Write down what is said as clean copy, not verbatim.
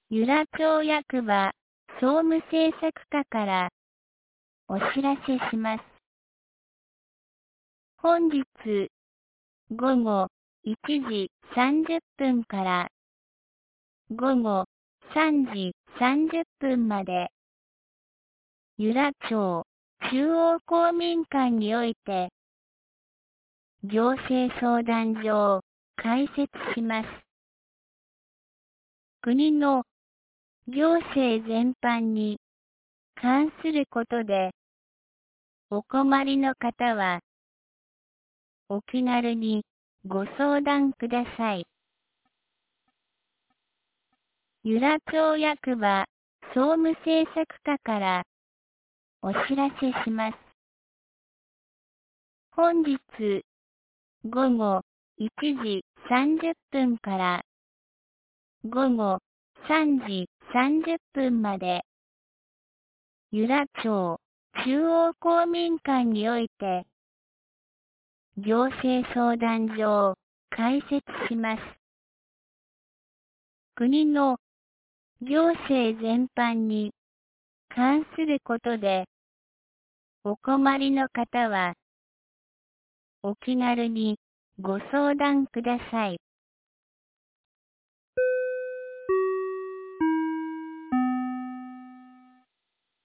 由良町役場総務政策課からお知らせします。本日午後1時30分から午後3時30分まで由良町中央公民館において行政相談所を開設します。国の行政全般に関することでお困りの方はお気軽にご相談ください。由良町役場総務政策課からお知らせします。本日午後1時30分から午後3時30分まで由良町中央公民館において行政相談所を開設します。国の行政全般に関することでお困りの方はお気軽にご相談ください。